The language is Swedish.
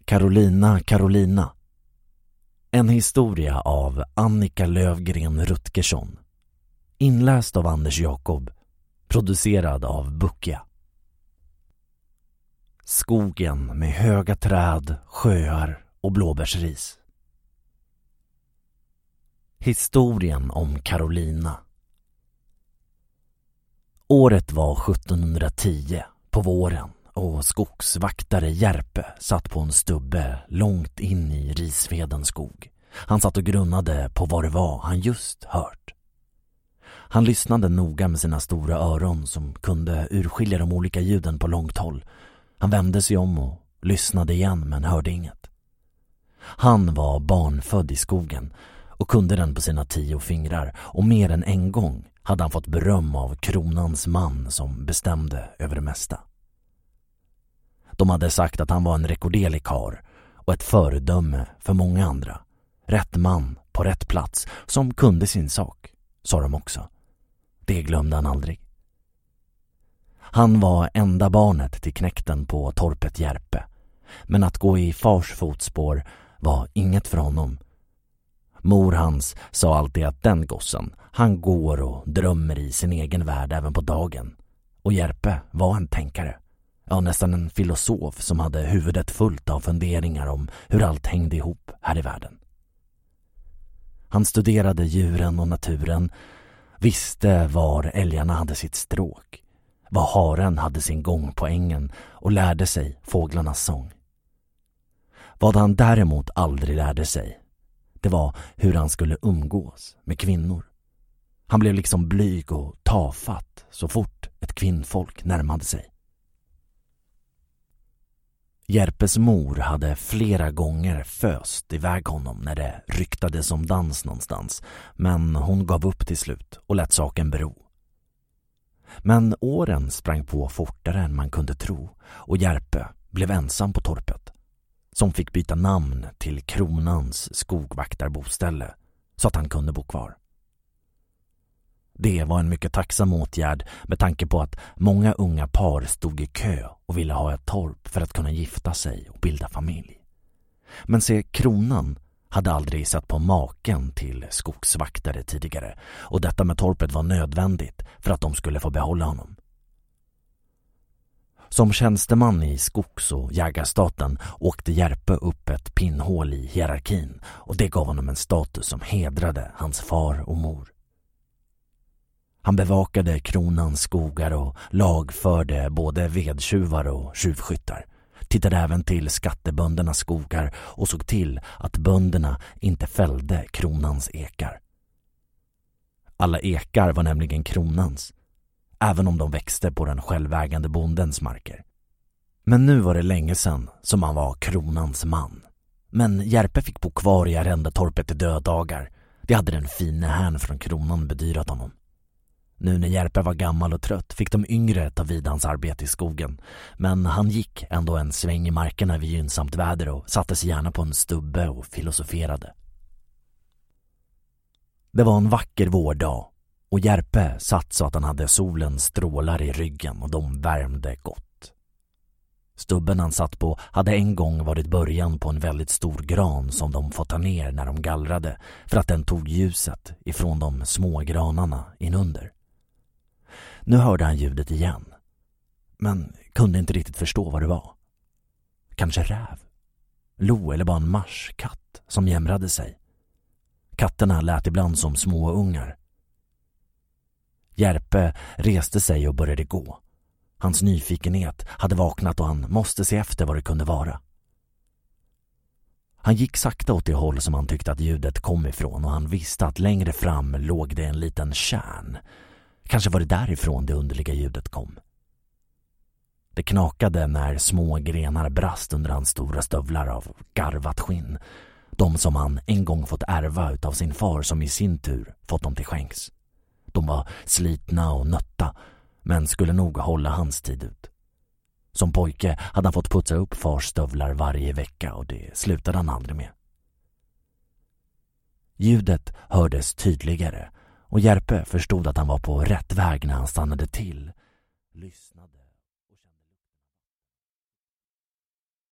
Carolina, Carolina. En historia av Annika Lövgren Rutgersson. Inläst av Anders Jakob. Producerad av Bukia. Skogen med höga träd, sjöar och blåbärsris. Historien om Carolina. Året var 1710 på våren och skogsvaktare Järpe satt på en stubbe långt in i Risvedens skog. Han satt och grunnade på vad det var han just hört. Han lyssnade noga med sina stora öron som kunde urskilja de olika ljuden på långt håll. Han vände sig om och lyssnade igen men hörde inget. Han var barnfödd i skogen och kunde den på sina 10 fingrar, och mer än en gång hade han fått beröm av kronans man som bestämde över det mesta. De hade sagt att han var en rekorderlig karl och ett föredöme för många andra. Rätt man på rätt plats som kunde sin sak, sa de också. Det glömde han aldrig. Han var enda barnet till knäkten på torpet Järpe, men att gå i fars fotspår var inget för honom. Mor hans sa alltid att den gossen, han går och drömmer i sin egen värld även på dagen. Och Järpe var en tänkare. Ja, nästan en filosof som hade huvudet fullt av funderingar om hur allt hängde ihop här i världen. Han studerade djuren och naturen, visste var älgarna hade sitt stråk, var haren hade sin gång på ängen och lärde sig fåglarnas sång. Vad han däremot aldrig lärde sig, det var hur han skulle umgås med kvinnor. Han blev liksom blyg och tafatt så fort ett kvinnfolk närmade sig. Järpes mor hade flera gånger föst iväg honom när det ryktades om dans någonstans, men hon gav upp till slut och lät saken bero. Men åren sprang på fortare än man kunde tro, och Järpe blev ensam på torpet, som fick byta namn till kronans skogvaktarboställe så att han kunde bo kvar. Det var en mycket tacksam åtgärd med tanke på att många unga par stod i kö och ville ha ett torp för att kunna gifta sig och bilda familj. Men se, kronan hade aldrig sett på maken till skogsvaktare tidigare, och detta med torpet var nödvändigt för att de skulle få behålla honom. Som tjänsteman i skogs- och jägarstaten åkte Järpe upp ett pinnhål i hierarkin, och det gav honom en status som hedrade hans far och mor. Han bevakade kronans skogar och lagförde både vedtjuvar och tjuvskyttar. Tittade även till skatteböndernas skogar och såg till att bönderna inte fällde kronans ekar. Alla ekar var nämligen kronans, även om de växte på den självägande bondens marker. Men nu var det länge sedan som han var kronans man. Men Järpe fick bo kvar i arrendetorpet i dödagar. Det hade den fina herrn från kronan bedyrat honom. Nu när Järpe var gammal och trött fick de yngre ta vid hans arbete i skogen. Men han gick ändå en sväng i markerna vid gynnsamt väder och satte sig gärna på en stubbe och filosoferade. Det var en vacker vårdag, och Järpe satt så att han hade solens strålar i ryggen och de värmde gott. Stubben han satt på hade en gång varit början på en väldigt stor gran som de fått ta ner när de gallrade, för att den tog ljuset ifrån de små granarna inunder. Nu hörde han ljudet igen, men kunde inte riktigt förstå vad det var. Kanske räv, lo eller bara en marskatt som jämrade sig. Katterna lät ibland som små ungar. Järpe reste sig och började gå. Hans nyfikenhet hade vaknat och han måste se efter vad det kunde vara. Han gick sakta åt det håll som han tyckte att ljudet kom ifrån, och han visste att längre fram låg det en liten kärn. Kanske var det därifrån det underliga ljudet kom. Det knakade när små grenar brast under hans stora stövlar av garvat skinn. De som han en gång fått ärva utav sin far, som i sin tur fått dem till skänks. De var slitna och nötta, men skulle nog hålla hans tid ut. Som pojke hade han fått putsa upp fars stövlar varje vecka, och det slutade han aldrig med. Ljudet hördes tydligare, och Järpe förstod att han var på rätt väg när han stannade till, lyssnade